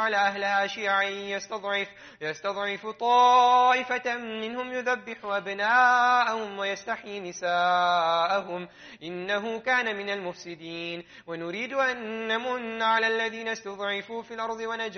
جعل أهلها شيعا يستضعف طائفة منهم يذبح أبناءهم ويستحيي نساءهم إنه كان من المفسدين ونريد أن نمن على الذين استضعفوا في الأرض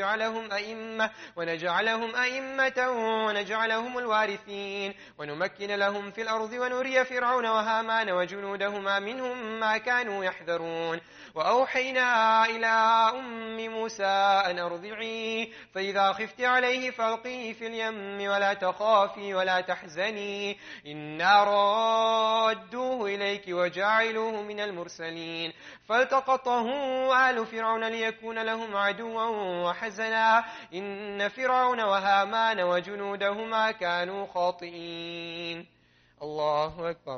ونجعلهم أئمة ونجعلهم الوارثين ونمكن لهم في الأرض ونري فرعون وهامان وجنودهما منهم ما كانوا يحذرون وأوحينا إلى أم موسى أن أرضعيه فإذا خفت عليه فألقيه في اليم ولا تخافي ولا تحزني إنا رادوه إليك وجاعلوه من المرسلين فالتقطه آل فرعون ليكون لهم عدوا وحزنا إن فرعون وهامان وجنودهما كانوا خاطئين. الله أكبر.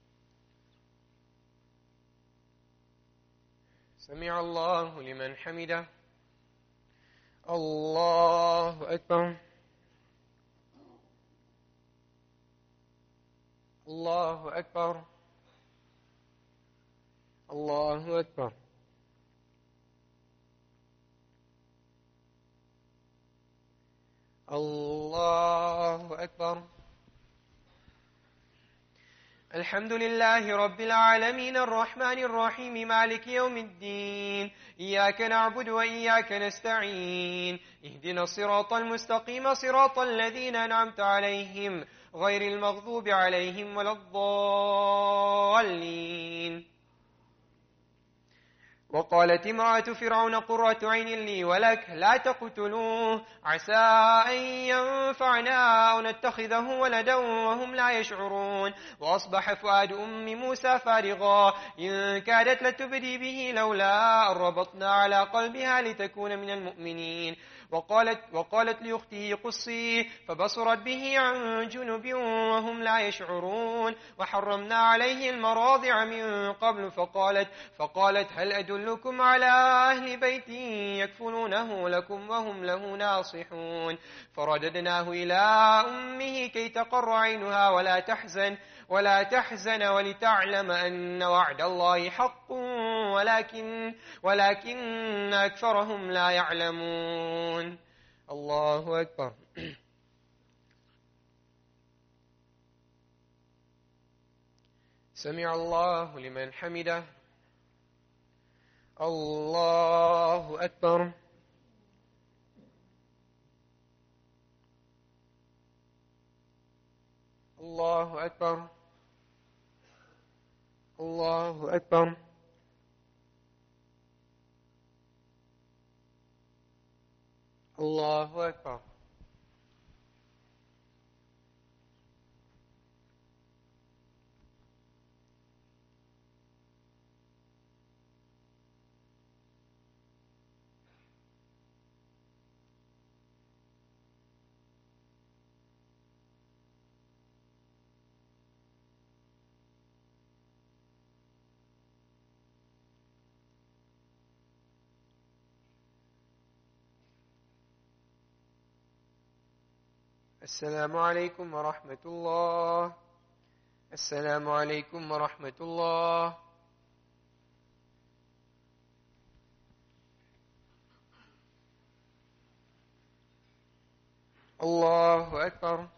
سمع الله لمن حمده. الله أكبر. الله أكبر. الله أكبر. الله أكبر. الحمد لله رب العالمين الرحمن الرحيم مالك يوم الدين إياك نعبد وإياك نستعين اهدنا الصراط المستقيم صراط الذين أنعمت عليهم غير المغضوب عليهم ولا الضالين. وقالت امرأة فرعون قرة عين لي ولك لا تقتلوه عسى أن ينفعنا أو نتخذه ولدا وهم لا يشعرون وأصبح فؤاد أم موسى فارغا إن كادت لتبدي به لولا أن ربطنا على قلبها لتكون من المؤمنين وقالت لأخته قصيه فبصرت به عن جنب وهم لا يشعرون وحرمنا عليه المراضع من قبل فقالت هل أدلكم على أهل بيت يكفلونه لكم وهم له ناصحون فرددناه إلى أمه كي تقر عينها ولا تحزن ولتعلم أن وعد الله حق ولكن أكثرهم لا يعلمون. الله أكبر. سمع الله لمن حمده. الله أكبر. الله أكبر. الله أكبر. الله أكبر. السلام عليكم ورحمة الله. السلام عليكم ورحمة الله. الله أكبر.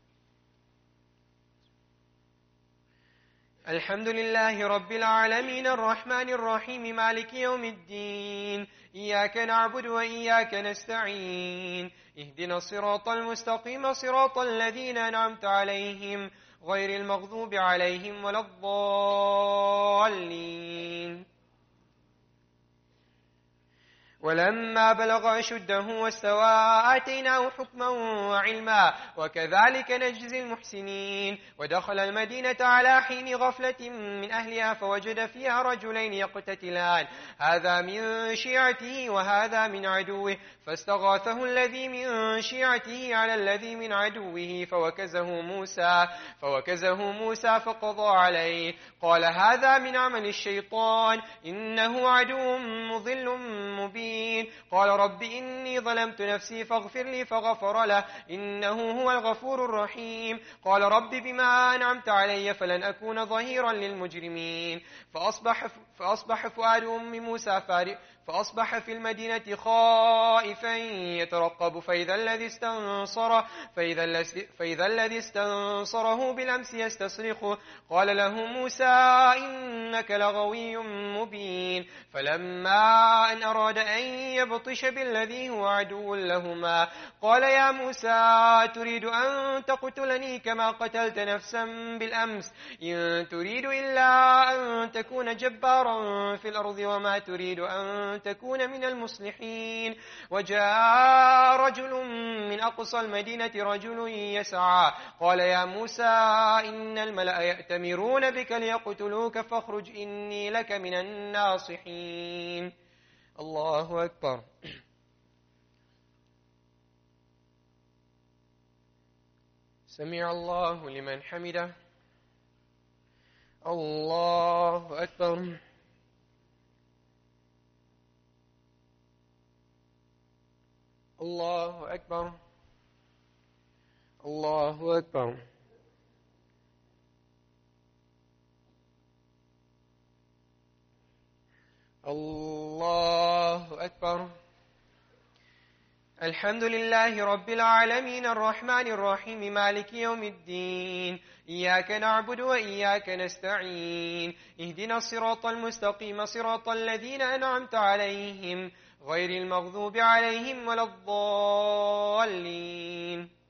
الحمد لله رب العالمين الرحمن الرحيم مالك يوم الدين إياك نعبد وإياك نستعين اهدنا الصراط المستقيم صراط الذين أنعمت عليهم غير المغضوب عليهم ولا الضالين. ولما بلغ أشده واستوى آتيناه حكما وعلما وكذلك نجزي المحسنين. ودخل المدينة على حين غفلة من أهلها فوجد فيها رجلين يقتتلان هذا من شيعته وهذا من عدوه فاستغاثه الذي من شيعته على الذي من عدوه فوكزه موسى فقضى عليه قال هذا من عمل الشيطان إنه عدو مضل مبين. قال رب إني ظلمت نفسي فاغفر لي فغفر له إنه هو الغفور الرحيم. قال رب بما أنعمت علي فلن أكون ظهيرا للمجرمين فأصبح فؤاد أم موسى فأصبح في المدينة خائفا يترقب فإذا الذي استنصره بالأمس يستصرخه قال له موسى إنك لغوي مبين فلما أن أراد أن يبطش بالذي هو عدو لهما قال يا موسى تريد أن تقتلني كما قتلت نفسا بالأمس إن تريد إلا أن تكون جبارا في الأرض وما تريد أن تكون من المصلحين وجاء رجل من أقصى المدينة رجل يسعى قال يا موسى إن الملأ يأتمرون بك ليقتلوك فاخرج إني لك من الناصحين. الله أكبر. سمع الله لمن حمده. الله أكبر. الله أكبر. الله أكبر. الله أكبر. الحمد لله رب العالمين الرحمن الرحيم مالك يوم الدين إياك نعبد وإياك نستعين اهدنا الصراط المستقيم صراط الذين أنعمت عليهم غير المغضوب عليهم ولا الضالين.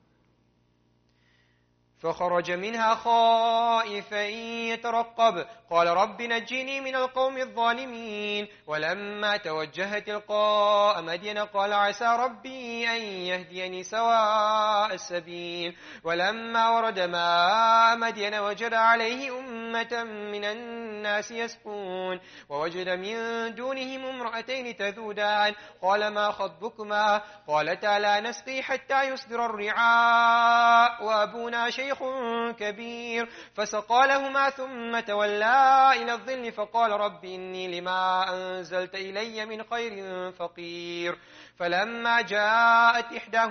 فخرج منها خائفا يترقب قال رب نجني من القوم الظالمين ولما توجه تلقاء مدين قال عسى ربي أن يهديني سواء السبيل ولما ورد ماء مدين وجد عليه أمة من الناس يسقون ووجد من دونهم امرأتين تذودان قال ما خطبكما قالتا لا نسقي حتى يصدر الرعاء وأبونا شيخ كبير فسقى لهما ثم تولى إلى الظل فقال رب إني لما أنزلت إلي من خير فقير فلما جاءت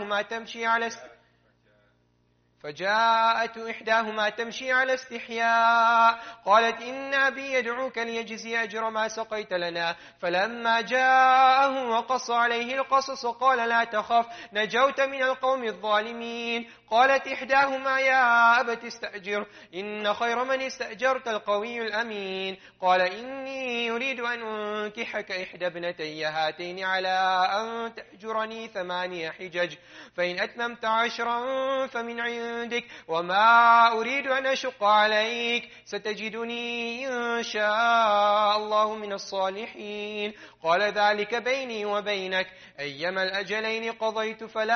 إحداهما تمشي على استحياء قالت إن أبي يدعوك ليجزي أجر ما سقيت لنا فلما جاءه وقص عليه القصص قال لا تخف نجوت من القوم الظالمين قالت إحداهما يا أبت استأجر إن خير من استأجرت القوي الأمين قال إني يريد أن أنكحك إحدى ابنتي هاتين على أن تأجرني 8 حجج فإن أتممت 10 فمن عندك وما أريد أن أشق عليك ستجدني إن شاء الله من الصالحين قال ذلك بيني وبينك أيما الأجلين قضيت فلا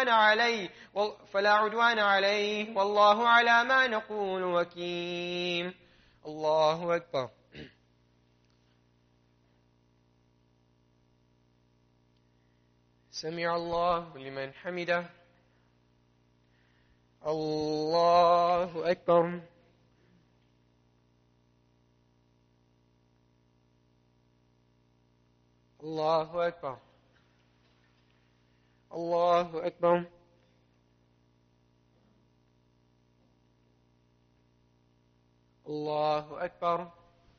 عدوان عليه والله على ما نقول وكيل. الله أكبر. سمع الله لمن حمده. الله أكبر. الله أكبر. الله أكبر. الله أكبر.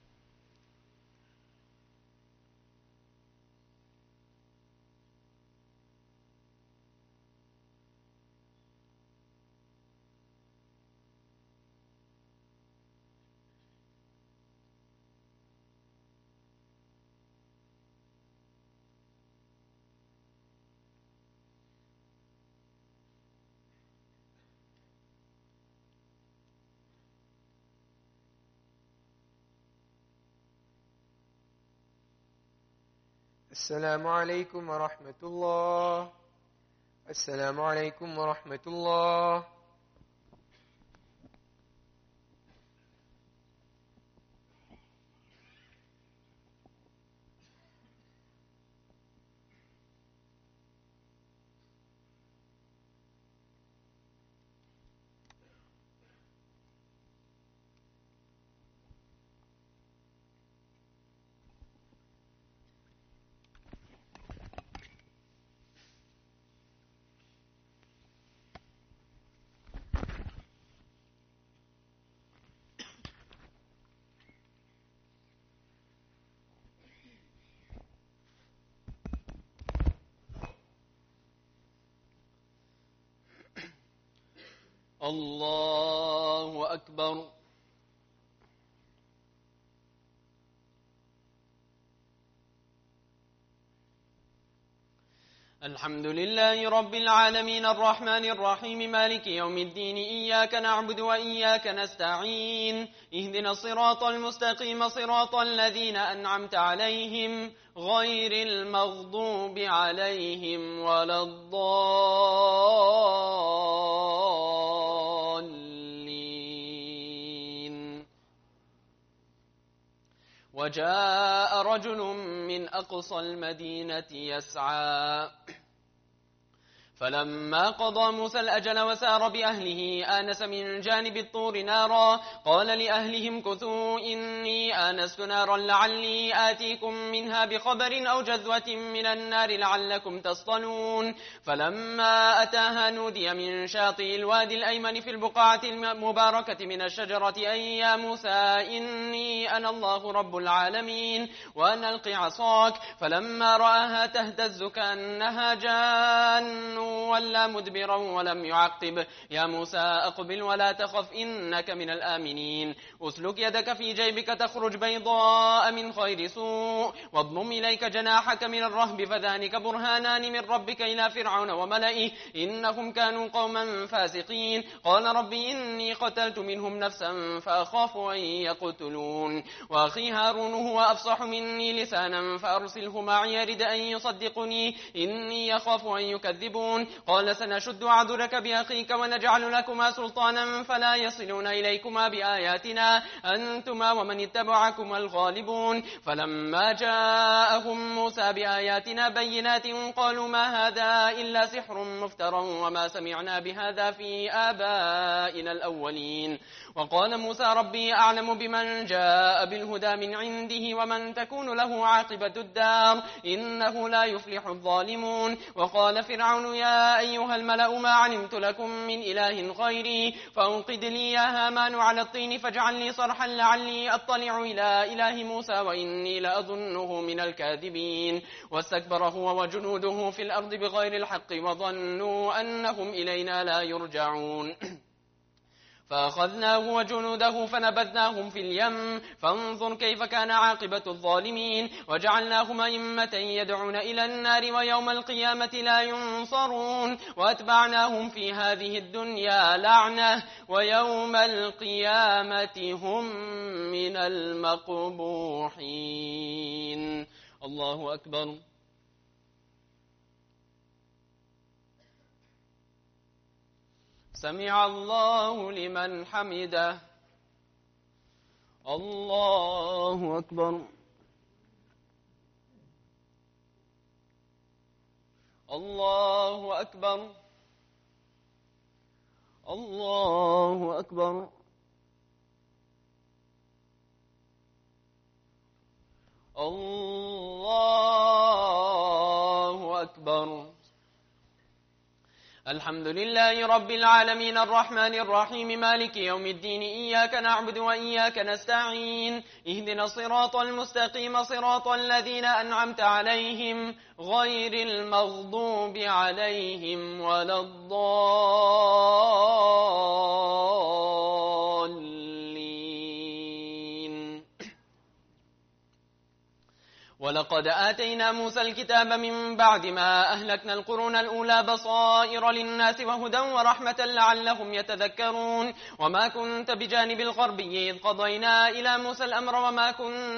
السلام عليكم ورحمة الله. السلام عليكم ورحمة الله. الله أكبر. الحمد لله رب العالمين الرحمن الرحيم مالك يوم الدين إياك نعبد وإياك نستعين اهدنا الصراط المستقيم صراط الذين أنعمت عليهم غير المغضوب عليهم ولا الضالين. وجاء رجل من أقصى المدينة يسعى فلما قضى موسى الأجل وسار بأهله آنس من جانب الطور نارا قال لأهلهم كثوا إني آنست نارا لعلي آتيكم منها بخبر أو جذوة من النار لعلكم تصطلون. فلما أتاها نودي من شاطئ الوادي الأيمن في البقعة المباركة من الشجرة أن يا موسى إني أنا الله رب العالمين وأن ألق عصاك. فلما رآها تهتز كأنها جان ولا مدبرا ولم يعقب يا موسى أقبل ولا تخف إنك من الآمنين. أسلك يدك في جيبك تخرج بيضاء من غير سوء واضمم إليك جناحك من الرهب فذلك برهانان من ربك إلى فرعون وملئه إنهم كانوا قوما فاسقين. قال ربي إني قتلت منهم نفسا فأخاف أن يقتلون. وأخي هارون هو أفصح مني لسانا فأرسله معي يرد أن يصدقني إني يخاف أن يكذبون. قال سنشد عضدك بأخيك ونجعل لكما سلطانا فلا يصلون إليكما بآياتنا أنتما ومن اتبعكما الغالبون. فلما جاءهم موسى بآياتنا بينات قالوا ما هذا إلا سحر مفترى وما سمعنا بهذا في آبائنا الأولين. وقال موسى ربي أعلم بمن جاء بالهدى من عنده ومن تكون له عاقبة الدار إنه لا يفلح الظالمون. وقال فرعون يا أيها الملأ ما علمت لكم من إله غيري فأوقد لي يا هامان على الطين فاجعل لي صرحا لعلي أطلع إلى إله موسى وإني لأظنه من الكاذبين. واستكبر هو وجنوده في الأرض بغير الحق وظنوا أنهم إلينا لا يرجعون. فأخذناه وجنوده فنبذناهم في اليم فانظر كيف كان عاقبة الظالمين. وجعلناهم أئمة يدعون إلى النار ويوم القيامة لا ينصرون. وأتبعناهم في هذه الدنيا لعنة ويوم القيامة هم من المقبوحين. الله أكبر. سمع الله لمن حمده. الله أكبر. الله أكبر. الله أكبر. الله أكبر. الحمد لله رب العالمين الرحمن الرحيم مالك يوم الدين إياك نعبد وإياك نستعين اهدنا الصراط المستقيم صراط الذين أنعمت عليهم غير المغضوب عليهم ولا الضالين. ولقد آتينا موسى الكتاب من بعد ما أهلكنا القرون الأولى بصائر للناس وهدى ورحمة لعلهم يتذكرون. وما كنت بجانب الغربي إذ قضينا إلى موسى الأمر وما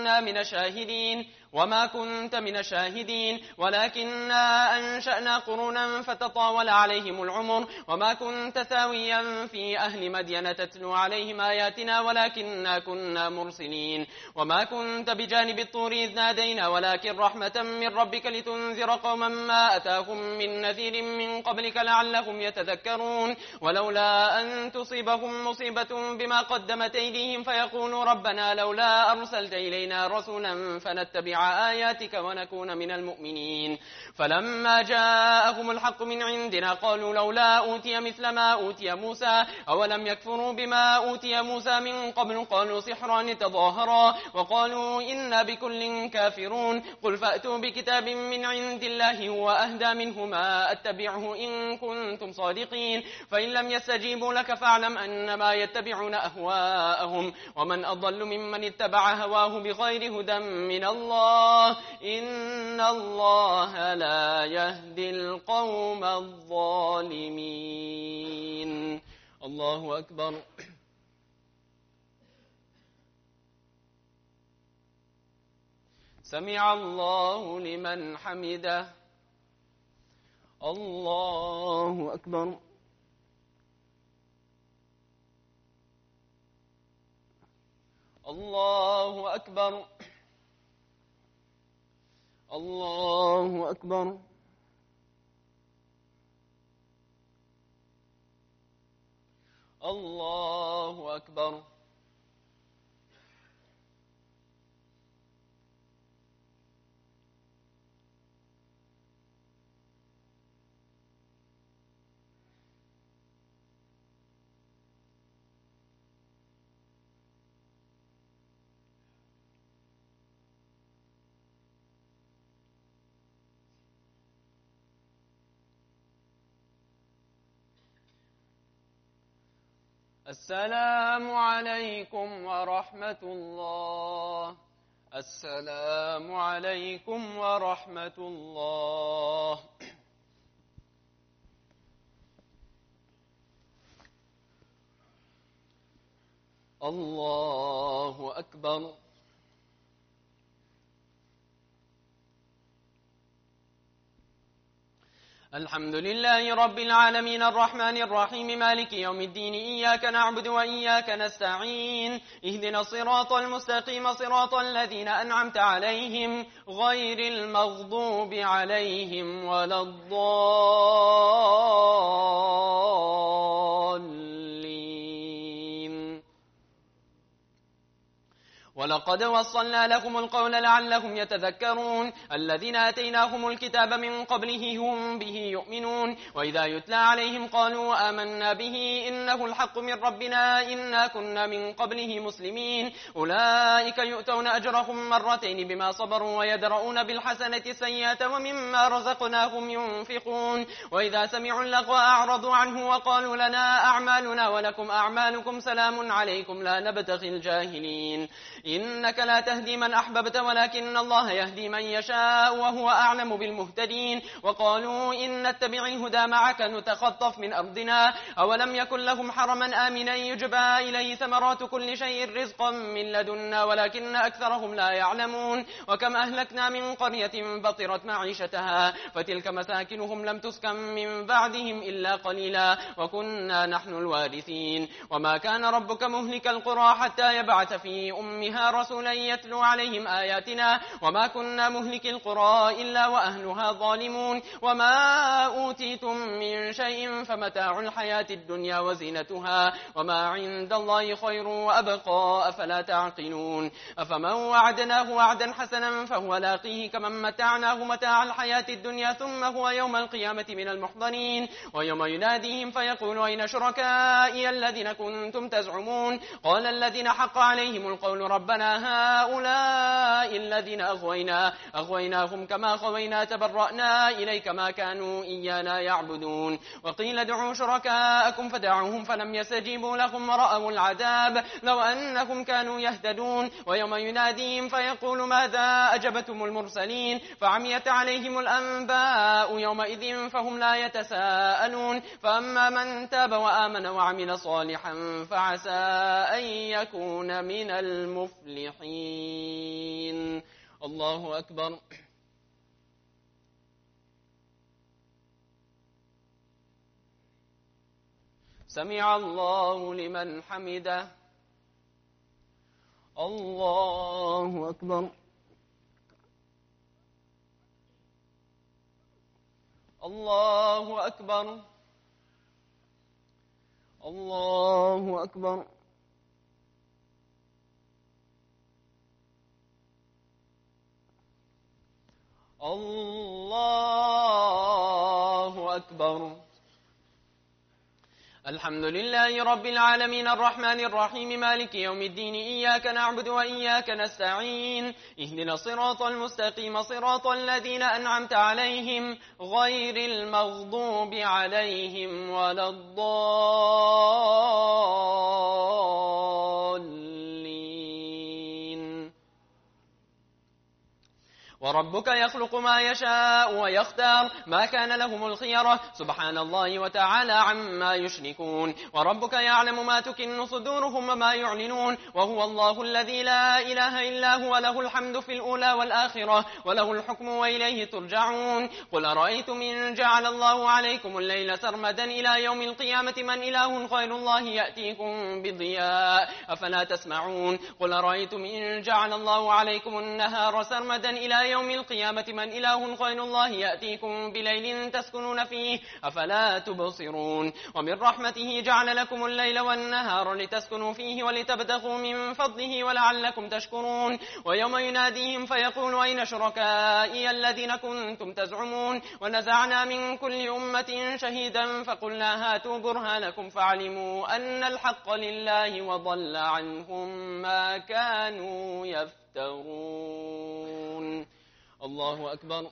كنت من الشاهدين ولكننا أنشأنا قرونا فتطاول عليهم العمر. وما كنت ثاويا في أهل مدين تتلو عليهم آياتنا ولكننا كنا مرسلين. وما كنت بجانب الطور إذ نادينا ولكن رحمة من ربك لتنذر قوما ما أتاهم من نذير من قبلك لعلهم يتذكرون. ولولا أن تصيبهم مصيبة بما قدمت أيديهم فيقولوا ربنا لولا أرسلت إلينا رسولا فنتبع ونتبع آياتك ونكون من المؤمنين. فلما جاءهم الحق من عندنا قالوا لولا أوتي مثل ما أوتي موسى أولم يكفروا بما أوتي موسى من قبل قالوا سحران تظاهرا وقالوا إنا بكل كافرون. قل فأتوا بكتاب من عند الله هو أهدى منهما أتبعه إن كنتم صادقين فإن لم يستجيبوا لك فاعلم أنما يتبعون أهواءهم ومن أضل ممن اتبع هواه بغير هدى من الله إن الله لا يهدي القوم الظالمين. الله أكبر. سمع الله لمن حمده. الله أكبر. الله أكبر. الله أكبر. الله أكبر. السلام عليكم ورحمة الله. السلام عليكم ورحمة الله. الله أكبر. الحمد لله رب العالمين الرحمن الرحيم مالك يوم الدين إياك نعبد وإياك نستعين اهدنا الصراط المستقيم صراط الذين أنعمت عليهم غير المغضوب عليهم ولا الضالين. ولقد وصلنا لهم القول لعلهم يتذكرون الذين آتيناهم الكتاب من قبله هم به يؤمنون وإذا يتلى عليهم قالوا آمنا به إنه الحق من ربنا إنا كنا من قبله مسلمين. أولئك يؤتون أجرهم مرتين بما صبروا ويدرؤون بالحسنة السيئة ومما رزقناهم ينفقون. وإذا سمعوا اللغو أعرضوا عنه وقالوا لنا أعمالنا ولكم أعمالكم سلام عليكم لا نبتغي الجاهلين. إنك لا تهدي من أحببت ولكن الله يهدي من يشاء وهو أعلم بالمهتدين. وقالوا إن نتبع الهدى معك نتخطف من أرضنا أولم يكن لهم حرما آمنا يجبى إليه ثمرات كل شيء رزقا من لدنا ولكن أكثرهم لا يعلمون. وكم أهلكنا من قرية بطرت معيشتها فتلك مساكنهم لم تسكن من بعدهم إلا قليلا وكنا نحن الوارثين. وما كان ربك مهلك القرى حتى يبعث في أمها رسولا يتلو عليهم آياتنا وما كنا مهلك القرى إلا وأهلها ظالمون. وما أوتيتم من شيء فمتاع الحياة الدنيا وزينتها وما عند الله خير وأبقى أفلا تعقلون. أفمن وعدناه وعدا حسنا فهو لاقيه كمن متعناه متاع الحياة الدنيا ثم هو يوم القيامة من المحضرين. ويوم يناديهم فيقول أين شركائي الذين كنتم تزعمون قال الذين حق عليهم القول ربنا هؤلاء الذين أغويناهم كما غوينا تبرأنا إليك ما كانوا إيانا يعبدون. وقيل ادعوا شركاءكم فدعوهم فلم يستجيبوا لهم ورأوا العذاب لو أنهم كانوا يهتدون. ويوم يناديهم فيقول ماذا أجبتم المرسلين فعميت عليهم الأنباء يومئذ فهم لا يتساءلون. فأما من تاب وآمن وعمل صالحا فعسى أن يكون من المفلحين. الله أكبر. سمع الله لمن حمده. الله أكبر. الله أكبر. الله أكبر. الله أكبر. الحمد لله رب العالمين الرحمن الرحيم مالك يوم الدين إياك نعبد وإياك نستعين اهدنا الصراط المستقيم صراط الذين أنعمت عليهم غير المغضوب عليهم ولا الضالين. وربك يخلق ما يشاء ويختار ما كان لهم الخيرة سبحان الله وتعالى عما يشركون. وربك يعلم ما تكن صدورهم وما يعلنون وهو الله الذي لا إله إلا هو له الحمد في الأولى والآخرة وله الحكم وإليه ترجعون. قل أرأيتم إن جعل الله عليكم الليل سرمدا إلى يوم القيامة من إله غير الله يأتيكم بضياء أفلا تسمعون. قل أرأيتم إن جعل الله عليكم النهار سرمدا إلى يوم القيامة من إله غير الله يأتيكم بليل تسكنون فيه أفلا تبصرون. ومن رحمته جعل لكم الليل والنهار لتسكنوا فيه ولتبتغوا من فضله ولعلكم تشكرون. ويوم يناديهم فيقول أين شركائي الذين كنتم تزعمون ونزعنا من كل أمة شهيدا فقلنا هاتوا برهانكم فعلموا أن الحق لله وضل عنهم ما كانوا يفترون. الله أكبر.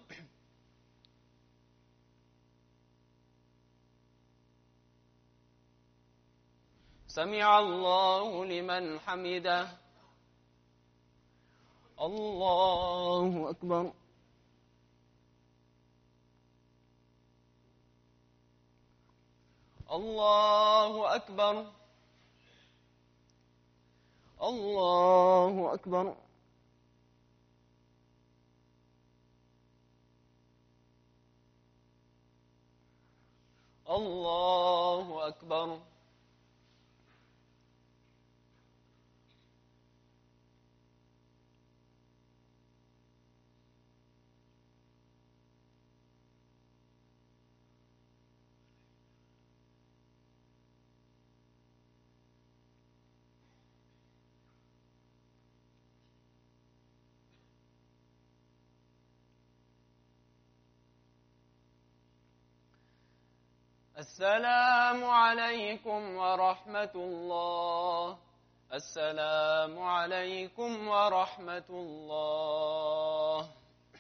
سمع الله لمن حمده. الله أكبر. الله أكبر. الله أكبر. الله أكبر. السلام عليكم ورحمة الله. السلام عليكم ورحمة الله.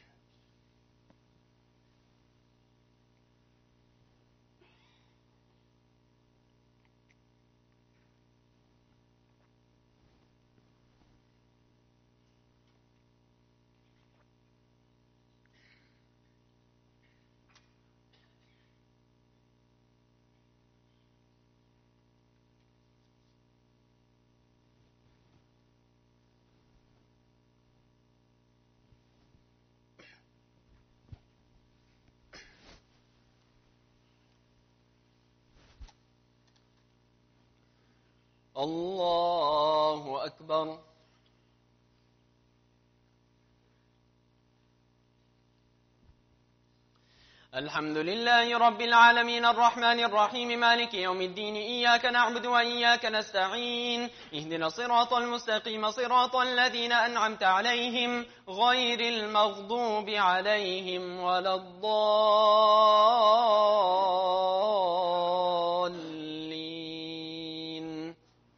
الله أكبر. الحمد لله رب العالمين الرحمن الرحيم مالك يوم الدين إياك نعبد وإياك نستعين اهدنا الصراط المستقيم صراط الذين أنعمت عليهم غير المغضوب عليهم ولا الضالين.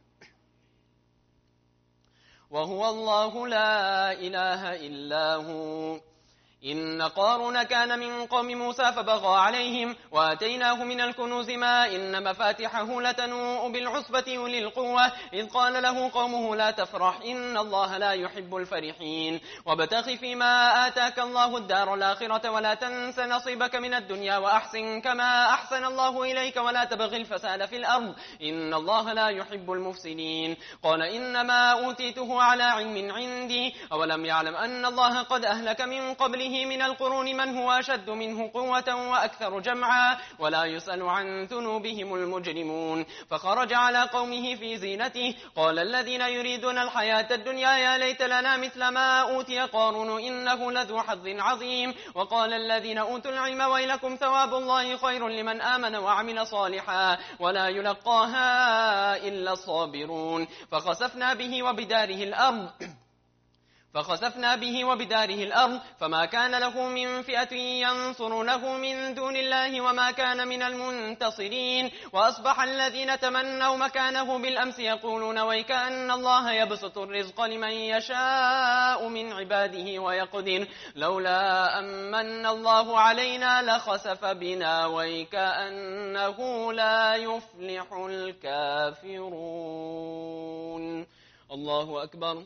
وهو الله لا إله إلا هو. إن قارون كان من قوم موسى فبغى عليهم وآتيناه من الكنوز ما إن مفاتحه لتنوء بالعصبة أولي القوة إذ قال له قومه لا تفرح إن الله لا يحب الفرحين. وابتغ فيما آتاك الله الدار الآخرة ولا تنس نصيبك من الدنيا وأحسن كما أحسن الله إليك ولا تبغ الفساد في الأرض إن الله لا يحب المفسدين. قال إنما أوتيته على علم عندي أولم يعلم أن الله قد أهلك من قبله من القرون من هو أشد منه قوة وأكثر جمعا ولا يسأل عن ذنوبهم المجرمون. فخرج على قومه في زينته قال الذين يريدون الحياة الدنيا يا ليت لنا مثل ما أوتي قارون إنه لذو حظ عظيم. وقال الذين أوتوا العلم ويلكم ثواب الله خير لمن آمن وعمل صالحا ولا يلقاها إلا الصابرون. فخسفنا به وبداره الأرض فخسفنا به وبداره الأرض فما كان له من فئة ينصرونه من دون الله وما كان من المنتصرين. وأصبح الذين تمنوا مكانه بالأمس يقولون ويكأن الله يبسط الرزق لمن يشاء من عباده ويقدر لولا أمن الله علينا لخسف بنا ويكأنه لا يفلح الكافرون. الله أكبر.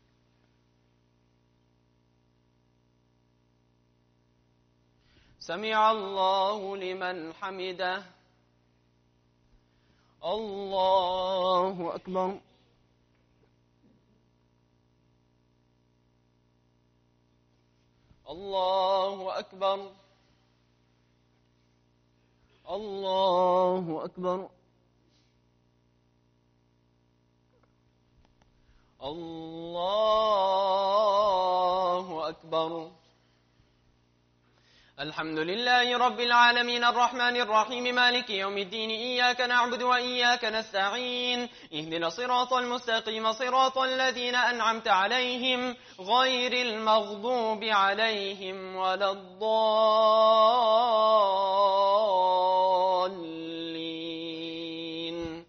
سمع الله لمن حمده. الله أكبر. الله أكبر. الله أكبر. الله أكبر. الحمد لله رب العالمين الرحمن الرحيم مالك يوم الدين إياك نعبد وإياك نستعين اهدنا الصراط المستقيم صراط الذين أنعمت عليهم غير المغضوب عليهم ولا الضالين.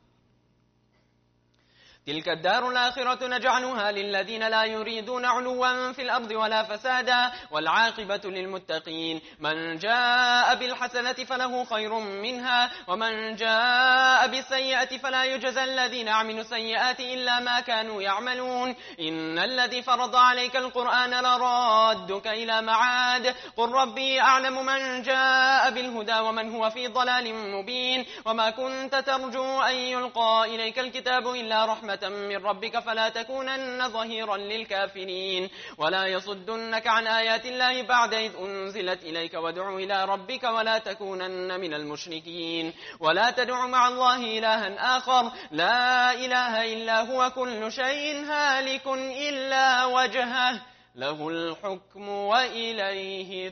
تلك الدار الآخرة نجعلها للذين لا يريدون علوا في الأرض ولا فسادا والعاقبة للمتقين. من جاء بالحسنة فله خير منها ومن جاء بالسيئة فلا يجزى الذين عملوا السيئات إلا ما كانوا يعملون. إن الذي فرض عليك القرآن لرادك إلى معاد قل ربي أعلم من جاء بالهدى ومن هو في ضلال مبين. وما كنت ترجو أن يلقى إليك الكتاب إلا رحمة من ربك فلا تكونن ظهيرا للكافرين. ولا يصدنك عن آيات الله بعد إذ أنزلت إليك وادع إلى ربك ولا تكونن من المشركين. ولا تدع مع الله إلها آخر لا إله إلا هو كل شيء هالك إلا وجهه له الحكم وإليه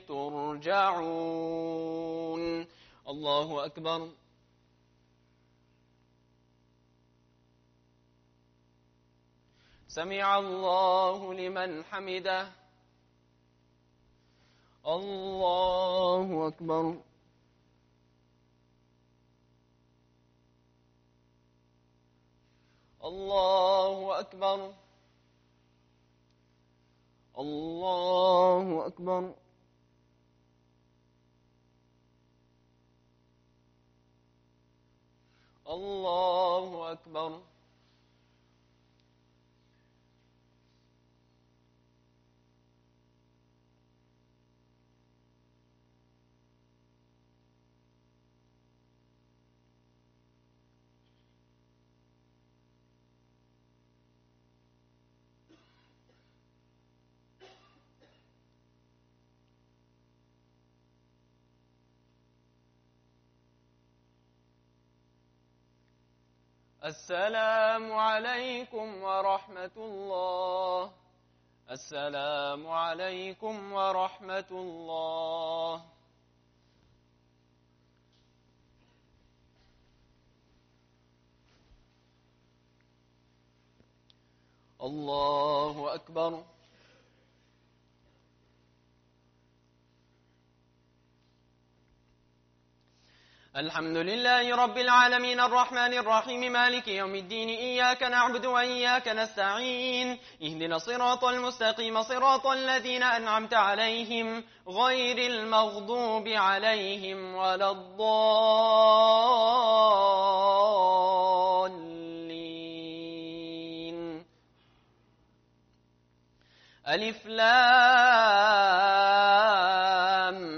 ترجعون. الله أكبر. سمع الله لمن حمده. الله أكبر. الله أكبر. الله أكبر. الله أكبر. السلام عليكم ورحمة الله. السلام عليكم ورحمة الله. الله أكبر. الحمد لله رب العالمين الرحمن الرحيم مالك يوم الدين إياك نعبد وإياك نستعين اهدنا الصراط المستقيم صراط الذين أنعمت عليهم غير المغضوب عليهم ولا الضالين. ألف لام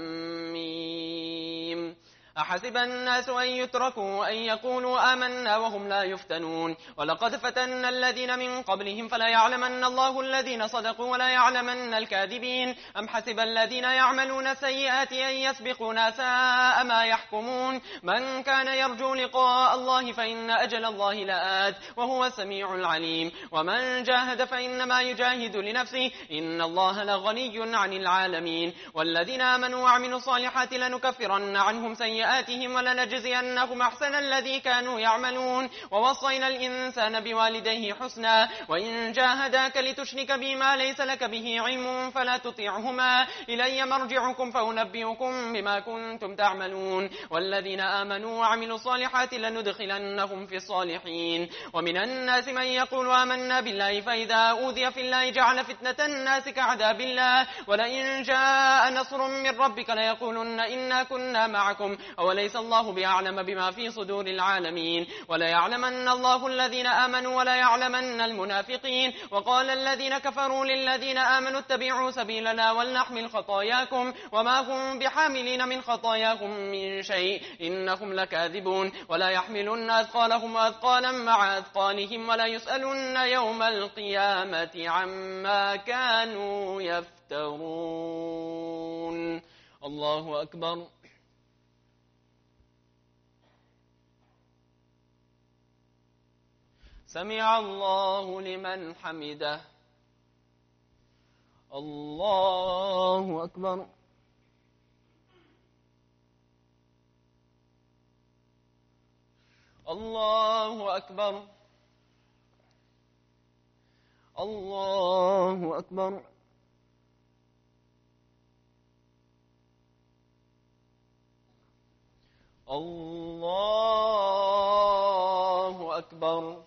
أحسب الناس أن يتركوا أن يقولوا آمنا وهم لا يفتنون ولقد فتنا الذين من قبلهم فلا يعلمن الله الذين صدقوا ولا يعلمن الكاذبين. أم حسب الذين يعملون السيئات أن يسبقونا ساء ما يحكمون. من كان يرجو لقاء الله فإن أجل الله لآت وهو السميع العليم. ومن جاهد فإنما يجاهد لنفسه إن الله لغني عن العالمين. والذين آمنوا وعملوا الصالحات لنكفرن عنهم سيئات سيئاتهم ولنجزينهم أحسن الذي كانوا يعملون. ووصينا الإنسان بوالديه حسنا وإن جاهداك لتشرك بما ليس لك به علم فلا تطيعهما إلي مرجعكم فأنبئكم بما كنتم تعملون. والذين آمنوا وعملوا الصالحات لندخلنهم في الصالحين. ومن الناس من يقول آمنا بالله فإذا أوذي في الله جعل فتنة الناس كعذاب الله ولئن جاء نصر من ربك ليقولن إنا كنا معكم أوليس الله بأعلم بما في صدور العالمين. وليعلمن الله الذين آمنوا ولا يعلمن المنافقين. وقال الذين كفروا للذين آمنوا اتبعوا سبيلنا ولنحمل خطاياكم وما هم بحاملين من خطاياهم من شيء إنهم لكاذبون. ولا يحملن أثقالهم أثقالا مع أثقالهم ولا يسألن يوم القيامة عما كانوا يفترون. الله أكبر. سمع الله لمن حمده. الله أكبر. الله أكبر. الله أكبر. الله أكبر.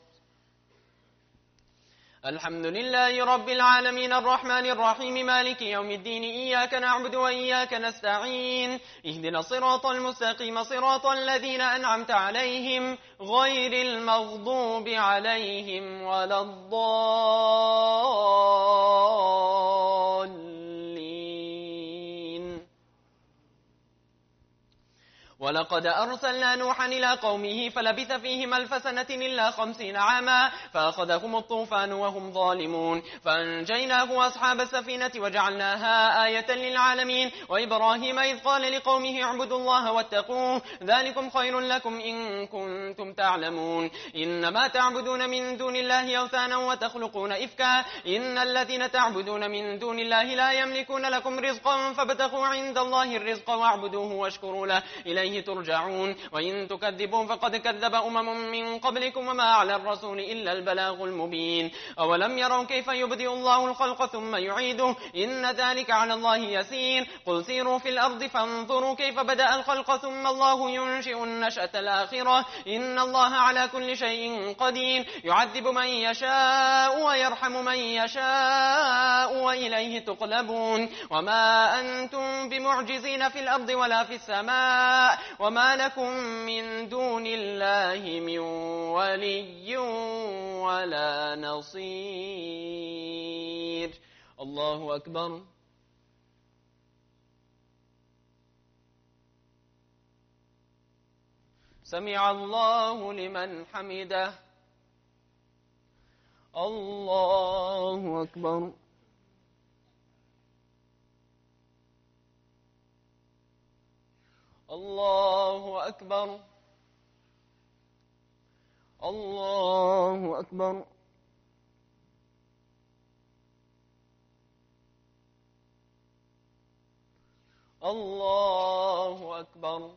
الحمد لله رب العالمين الرحمن الرحيم مالك يوم الدين إياك نعبد وإياك نستعين اهدنا الصراط المستقيم صراط الذين أنعمت عليهم غير المغضوب عليهم ولا الضالين. ولقد أرسلنا نوحا إلى قومه فلبث فيهم 1000 سنة إلا 50 عاما فأخذهم الطوفان وهم ظالمون فأنجيناه وأصحاب السفينة وجعلناها آية للعالمين. وإبراهيم إذ قال لقومه اعبدوا الله واتقوه ذلكم خير لكم إن كنتم تعلمون. إنما تعبدون من دون الله أوثانا وتخلقون إفكا إن الذين تعبدون من دون الله لا يملكون لكم رزقا فابتغوا عند الله الرزق واعبدوه واشكروا له إليه ترجعون. وإن تكذبوا فقد كذب من قبلكم وما على الرسول إلا البلاغ المبين. أولم يروا كيف يبدئ الله الخلق ثم يعيده إن ذلك على الله يسير. قل سيروا في الأرض فانظروا كيف بدأ الخلق ثم الله ينشئ النشأة الآخرة إن الله على كل شيء قدير يعذب من يشاء ويرحم من يشاء وإليه تقلبون. وما أنتم بمعجزين في الأرض ولا في السماء وما لكم من دون الله من ولي ولا نصير. الله أكبر. سمع الله لمن حمده. الله أكبر. الله أكبر. الله أكبر. الله أكبر.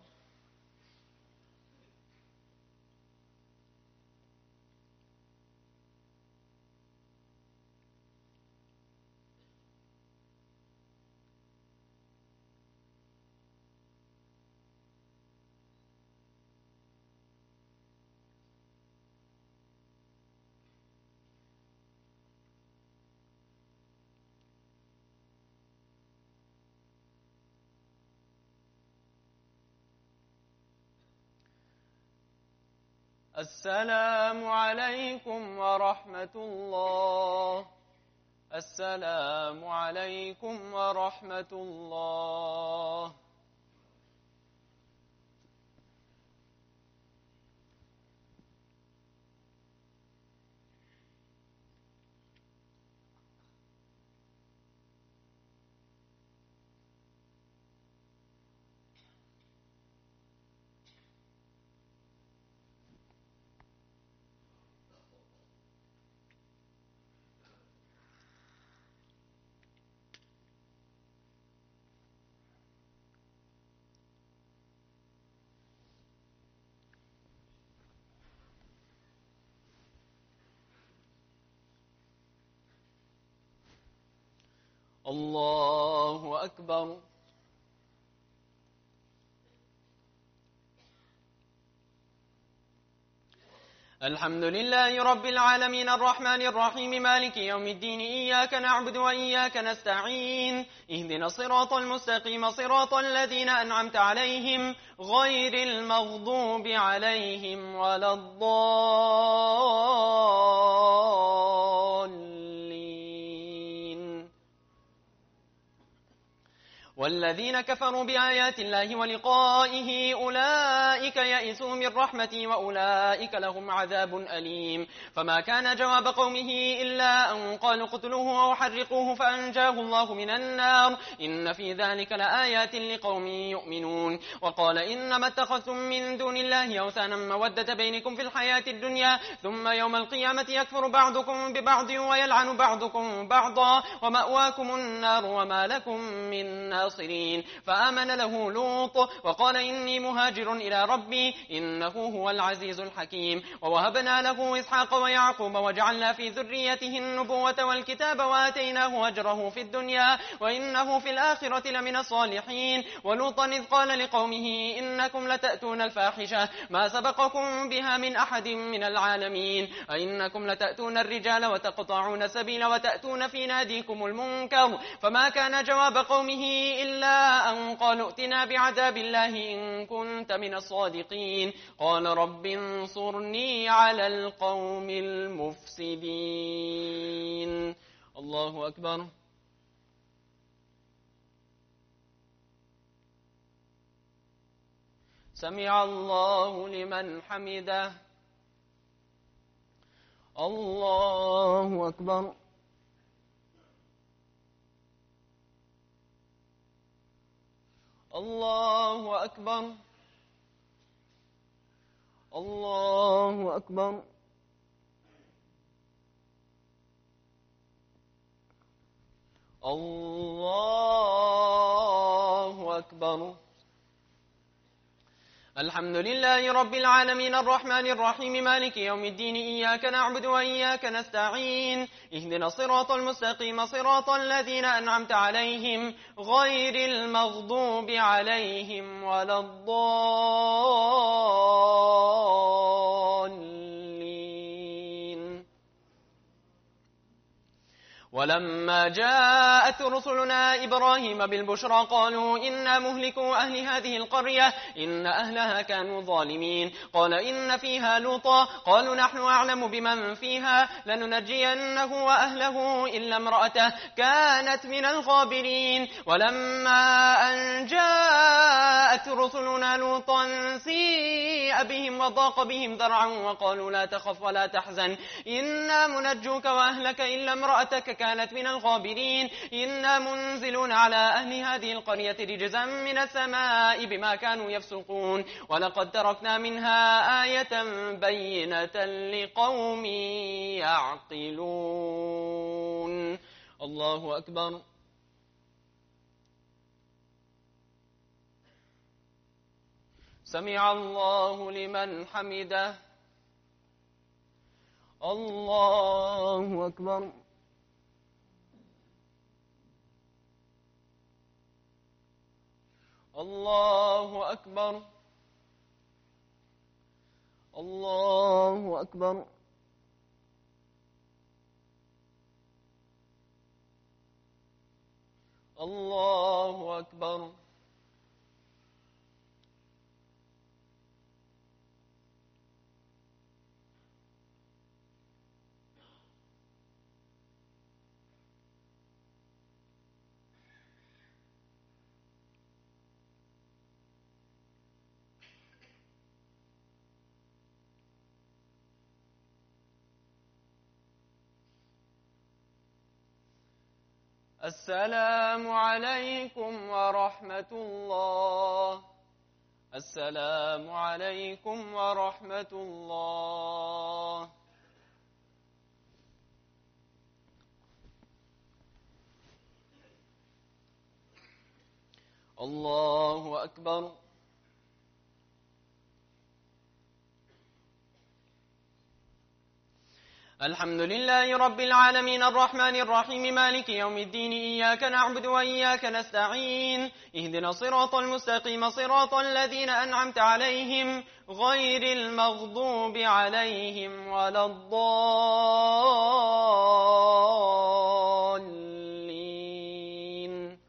السلام عليكم ورحمة الله. السلام عليكم ورحمة الله. الله أكبر. الحمد لله رب العالمين الرحمن الرحيم مالك يوم الدين إياك نعبد وإياك نستعين اهدنا الصراط المستقيم صراط الذين أنعمت عليهم غير المغضوب عليهم ولا الضالين. والذين كفروا بآيات الله ولقائه أولئك يئسوا من رحمتي وأولئك لهم عذاب أليم. فما كان جواب قومه إلا أن قالوا اقتلوه أو حرقوه فأنجاه الله من النار إن في ذلك لآيات لقوم يؤمنون. وقال إنما اتخذتم من دون الله أوثانا مودة بينكم في الحياة الدنيا ثم يوم القيامة يكفر بعضكم ببعض ويلعن بعضكم بعضا ومأواكم النار وما لكم من ناصرين. فآمن له لوط وقال إني مهاجر إلى ربي إنه هو العزيز الحكيم. ووهبنا له إسحاق ويعقوب وجعلنا في ذريته النبوة والكتاب وآتيناه أجره في الدنيا وإنه في الآخرة لمن الصالحين. ولوطا إذ قال لقومه إنكم لتأتون الفاحشة ما سبقكم بها من أحد من العالمين أئنكم لتأتون الرجال وتقطعون السبيل وتأتون في ناديكم المنكر. فما كان جواب قومه إلا أن قالوا ائتنا بعذاب الله إن كنت من الصادقين. قال رب انصرني على القوم المفسدين. الله أكبر. سمع الله لمن حمده. الله أكبر. الله أكبر. الله أكبر. الله أكبر. الحمد لله رب العالمين الرحمن الرحيم مالك يوم الدين إياك نعبد وإياك نستعين اهدنا الصراط المستقيم صراط الذين أنعمت عليهم غير المغضوب عليهم ولا الضالين. ولما جاءت رسلنا إبراهيم بالبشرى قالوا إنا مهلكوا أهل هذه القرية إن أهلها كانوا ظالمين. قال إن فيها لوطا قالوا نحن أعلم بمن فيها لننجينه وأهله إلا امرأته كانت من الغابرين. ولما أن جاءت رسلنا لوطا سيء بهم وضاق بهم ذرعا وقالوا لا تخف ولا تحزن إنا منجوك وأهلك إلا امرأتك كانت من الغابرين. إنا منزلون على أهل هذه القرية رجزا من السماء بما كانوا يفسقون. ولقد تركنا منها آية بينة لقوم يعقلون. الله أكبر. سمع الله لمن حمده. الله أكبر. الله أكبر. الله أكبر. الله أكبر. السلام عليكم ورحمة الله. السلام عليكم ورحمة الله. الله أكبر. الحمد لله رب العالمين الرحمن الرحيم مالك يوم الدين إياك نعبد وإياك نستعين اهدنا الصراط المستقيم صراط الذين أنعمت عليهم غير المغضوب عليهم ولا الضالين.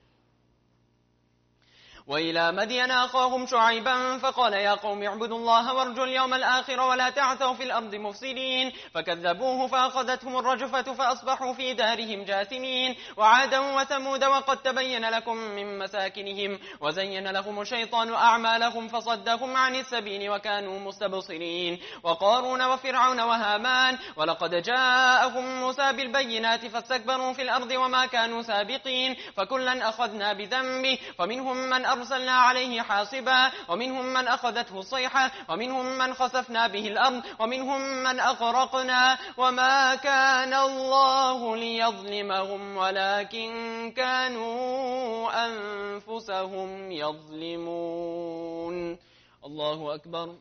وإلى مدين أخاهم شعيبا فقال يا قوم اعبدوا الله وارجوا اليوم الآخر ولا تعثوا في الأرض مفسدين فكذبوه فأخذتهم الرجفة فأصبحوا في دارهم جاثمين. وعادا وثمود وقد تبين لكم من مساكنهم وزين لهم الشيطان أعمالهم فصدهم عن السبيل وكانوا مستبصرين. وقارون وفرعون وهامان ولقد جاءهم موسى بالبينات فاستكبروا في الأرض وما كانوا سابقين فكلا أخذنا بذنبه فمنهم من أرسلنا عليه حاصبا ومنهم من أخذته الصيحة ومنهم من خسفنا به الأرض ومنهم من أغرقنا وما كان الله ليظلمهم ولكن كانوا أنفسهم يظلمون. الله أكبر.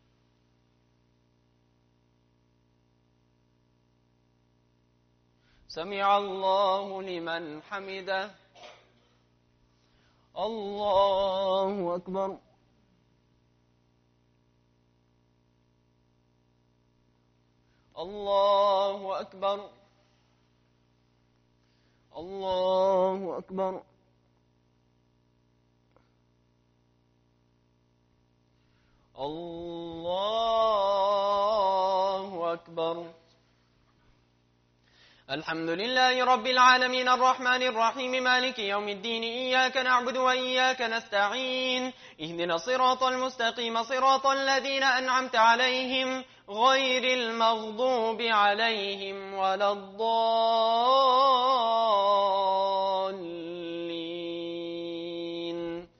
سمع الله لمن حمده. الله أكبر. الله أكبر. الله أكبر. الله أكبر. الحمد لله رب العالمين الرحمن الرحيم مالك يوم الدين إياك نعبد وإياك نستعين اهدنا الصراط المستقيم صراط الذين أنعمت عليهم غير المغضوب عليهم ولا الضالين.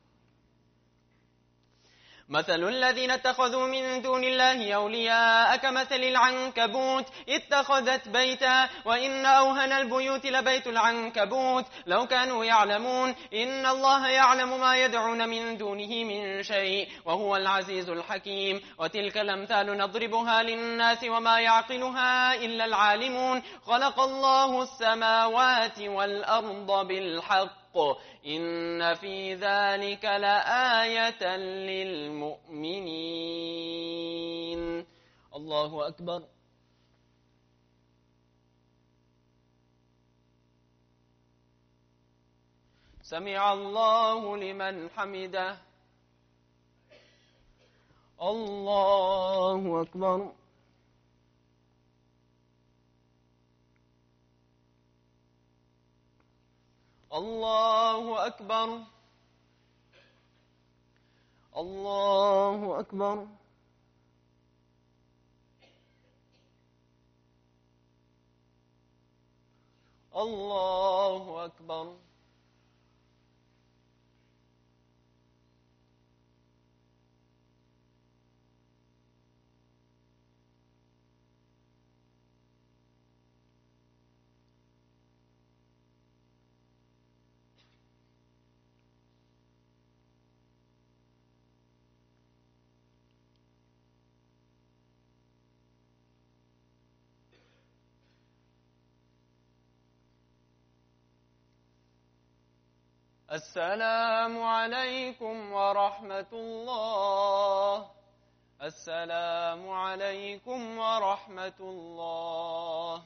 مثل الذين اتخذوا من دون الله أولياء كمثل العنكبوت اتخذت بيتا وإن أوهن البيوت لبيت العنكبوت لو كانوا يعلمون إن الله يعلم ما يدعون من دونه من شيء وهو العزيز الحكيم. وتلك الأمثال نضربها للناس وما يعقلها إلا العالمون. خلق الله السماوات والأرض بالحق إن في ذلك لآية للمؤمنين. الله أكبر. سمع الله لمن حمده. الله أكبر. الله أكبر. الله أكبر. الله أكبر. السلام عليكم ورحمة الله. السلام عليكم ورحمة الله.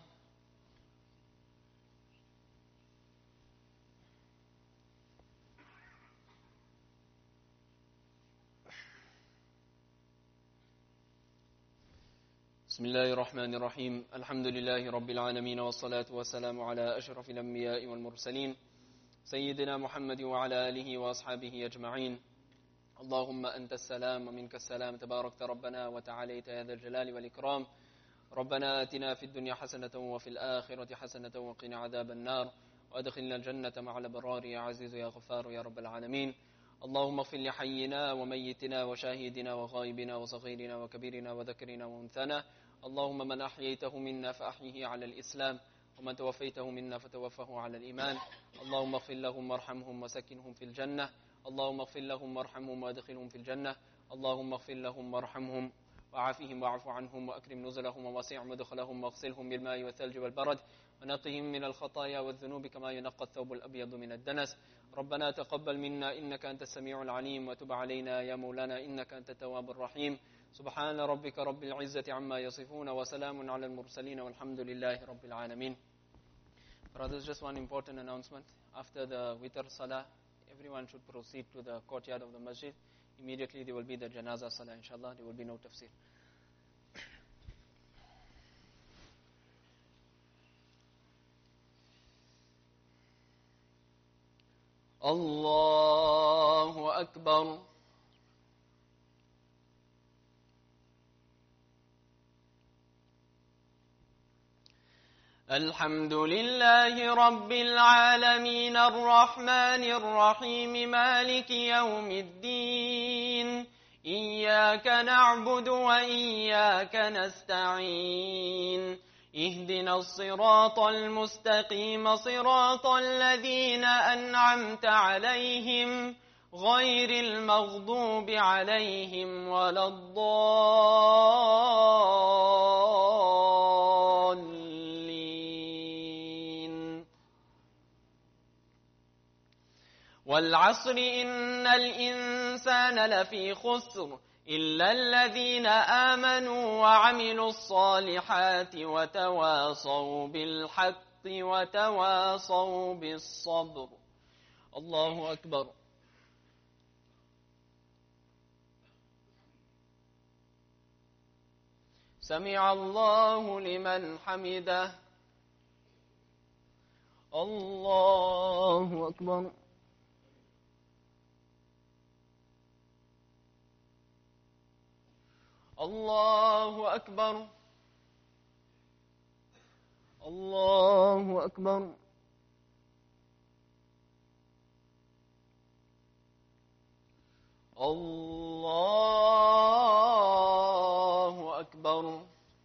بسم الله الرحمن الرحيم. الحمد لله رب العالمين والصلاة والسلام على أشرف الأنبياء والمرسلين سيدنا محمد وعلى آله وأصحابه أجمعين. اللهم أنت السلام ومنك السلام تباركت ربنا وتعاليت يا ذا الجلال والإكرام. ربنا آتنا في الدنيا حسنة وفي الآخرة حسنة وقنا عذاب النار وأدخلنا الجنة مع الأبرار يا عزيز يا غفار يا رب العالمين. اللهم اغفر لحينا وميتنا وشاهدنا وغائبنا وصغيرنا وكبيرنا وذكرنا وأنثانا. اللهم من أحييته منا فأحيه على الإسلام ومن توفيته منا فتوفه على الإيمان. اللهم اغفر لهم وارحمهم وسكنهم في الجنة. اللهم اغفر لهم وارحمهم وادخلهم في الجنة. اللهم اغفر لهم وارحمهم وعافهم واعف عنهم وأكرم نزلهم ووسع مدخلهم واغسلهم بالماء والثلج والبرد ونقهم من الخطايا والذنوب كما ينقى الثوب الأبيض من الدنس. ربنا تقبل منا إنك أنت السميع العليم وتب علينا يا مولانا إنك أنت التواب الرحيم. سبحان ربك رب العزة عما يصفون وسلام على المرسلين والحمد لله رب العالمين. Brothers, just one important announcement. After the Witr Salah, everyone should proceed to the courtyard of the masjid. Immediately there will be the Janazah Salah, inshallah. There will be no tafsir. Allahu Akbar. الحمد لله رب العالمين الرحمن الرحيم مالك يوم الدين إياك نعبد وإياك نستعين اهدنا الصراط المستقيم صراط الذين أنعمت عليهم غير المغضوب عليهم ولا الضالين. والعصر إن الإنسان لفي خسر إلا الذين آمنوا وعملوا الصالحات وتواصوا بالحق وتواصوا بالصبر. الله أكبر. سمع الله لمن حمده. الله أكبر. الله أكبر. الله أكبر. الله أكبر.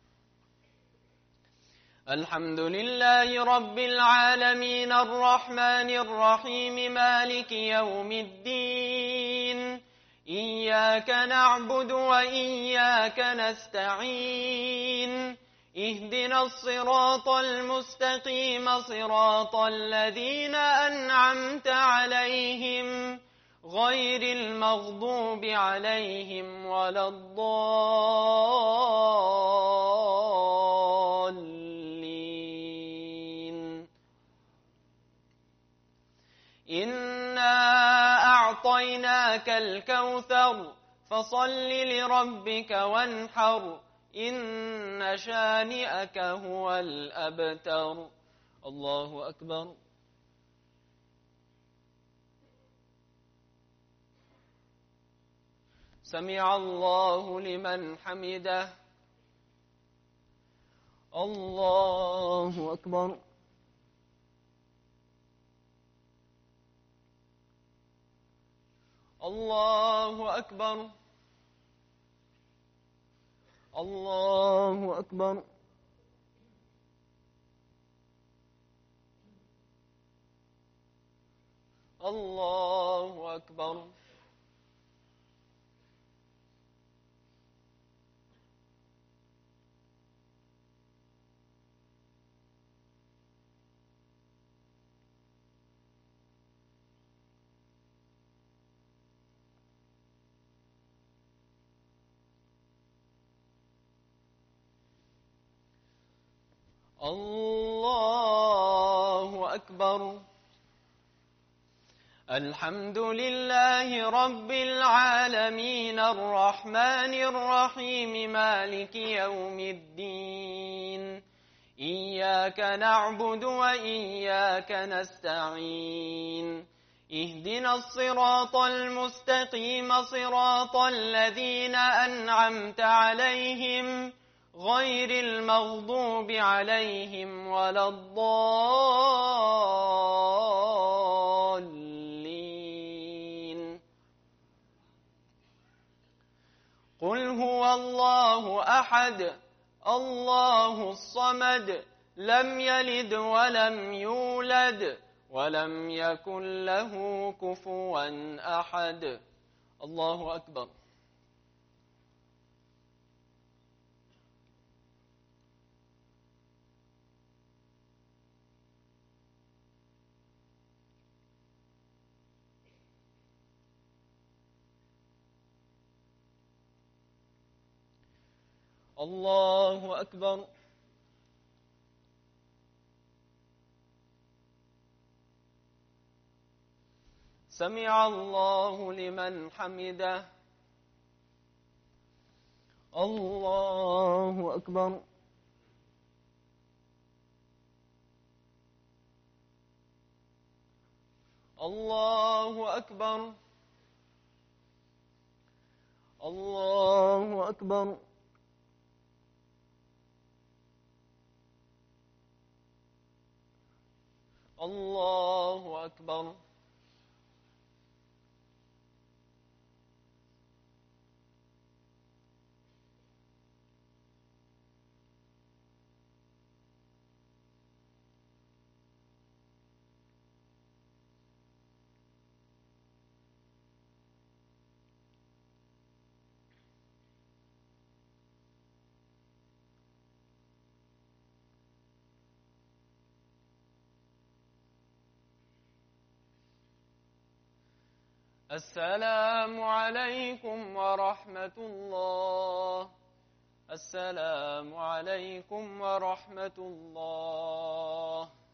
الحمد لله رب العالمين الرحمن الرحيم مالك يوم الدين إياك نعبد وإياك نستعين اهدنا الصراط المستقيم صراط الذين أنعمت عليهم غير المغضوب عليهم ولا الضالين. إنا أعطيناك الكوثر فصل لربك وانحر إن شانئك هو الأبتر. الله أكبر. سمع الله لمن حمده. الله أكبر. الله أكبر. الله أكبر. الله أكبر. الله أكبر. الحمد لله رب العالمين الرحمن الرحيم مالك يوم الدين إياك نعبد وإياك نستعين اهدنا الصراط المستقيم صراط الذين أنعمت عليهم غير المغضوب عليهم ولا الضالين. قل هو الله أحد الله الصمد لم يلد ولم يولد ولم يكن له كفوا أحد. الله أكبر. الله أكبر. سمع الله لمن حمده. الله أكبر. الله أكبر. الله أكبر. الله أكبر. السلام عليكم ورحمة الله. السلام عليكم ورحمة الله.